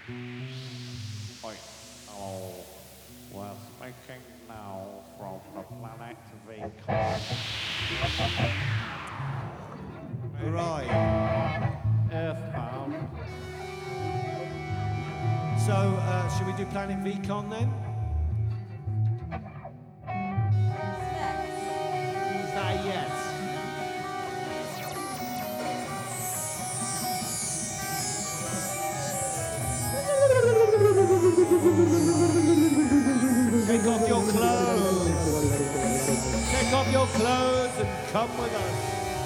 Oi, hello. We're speaking now from the planet Vicon. Right. Earthbound. So, should we do Planet Vicon then? Is that a yes? Take off your clothes. Take off your clothes and come with us.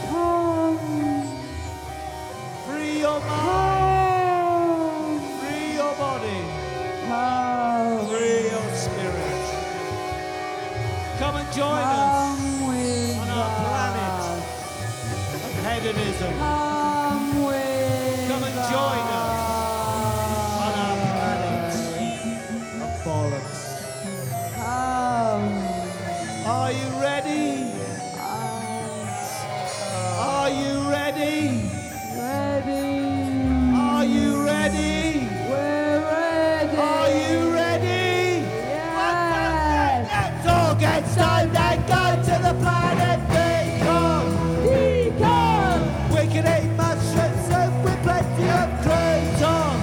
Free your mind. Free your body. Free your spirit. Come and join us on our planet of hedonism. Come and join us on our planet of bollocks. Are you ready? Are you ready? Are you ready? Are you ready? Let's all get stoned and go to the planet Vicon. We can eat mushroom soup with plenty of croutons.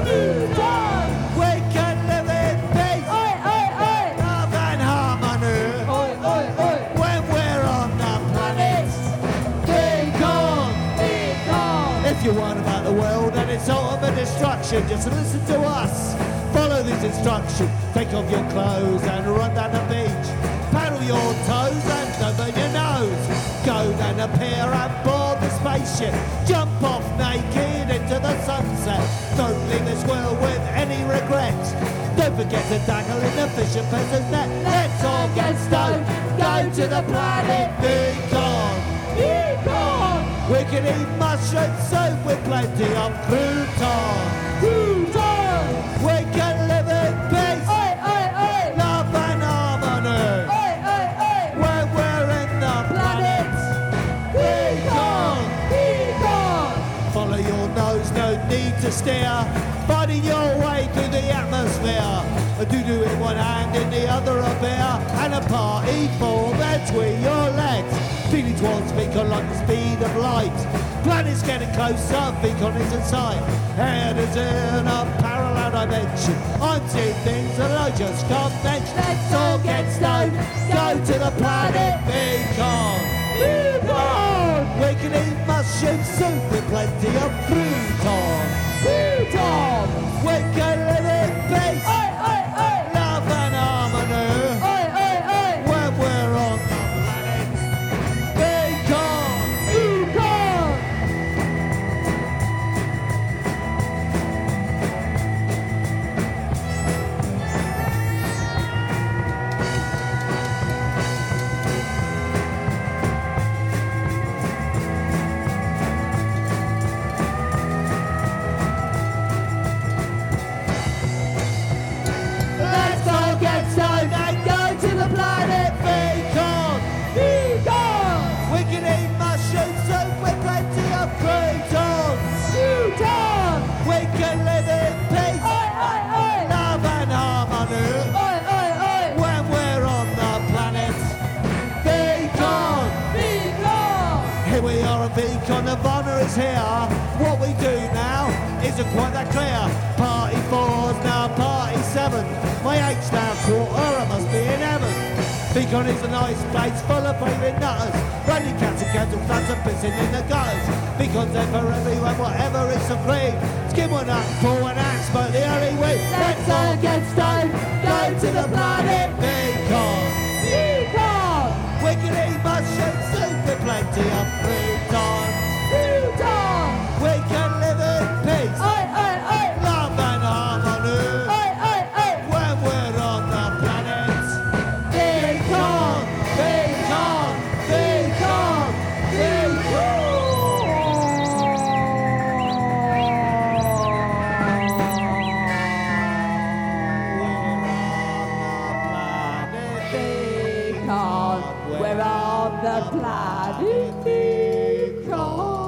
We can live in peace, love and harmony when we're on the planet Vicon. If you want about the world and its ultimate destruction, just listen to us. Follow these instructions. Take off your clothes and run down the beach. Paddle your toes and don't burn your nose. Go down the pier and board the spaceship. Jump off naked into the sunset. Don't leave this world with any regrets. Don't forget to dangle in the fish and peasant's net. Let's all get stoned. Go to the planet Vicon. We can eat mushroom soup with plenty of croutons. We can live in peace, love and harmony when we're in the planet Vicon. Follow your nose, no need to steer. Finding your way through the atmosphere. Do it one hand in the other a beer. And a party for between your legs. Feeling towards Vicon like the speed of light. Planet's getting closer, Vicon is in sight. Head is in a parallel dimension. I'm seeing things that I just can't mention. Let's all get stoned, go to the planet Vicon. We can eat mushroom soup with plenty of croutons. We can live in peace, love and harmony when we're on the planet Vicon. Let's all get stoned and go to the planet Vicon. We can eat mushroom soup with plenty of croutons. We can live in peace, love and harmony when we're on the planet Vicon. Here we are at Vicon, Nirvana is here. What we do now isn't quite that clear. Party 4's now party 7. My H's now quarter, I must be in heaven. Vicon is a nice place full of raving nutters. Running cats and cats and flats and pissing in the gutters. Vicon's there for everyone, whatever is supreme. Skim one up, pull one out, smoke the early weed. Let's all get stoned, go to the planet Vicon. We can eat mushroom soup with plenty of croutons. We can live in peace, love and harmony when we're on the planet Vicon. We're on the planet Vicon.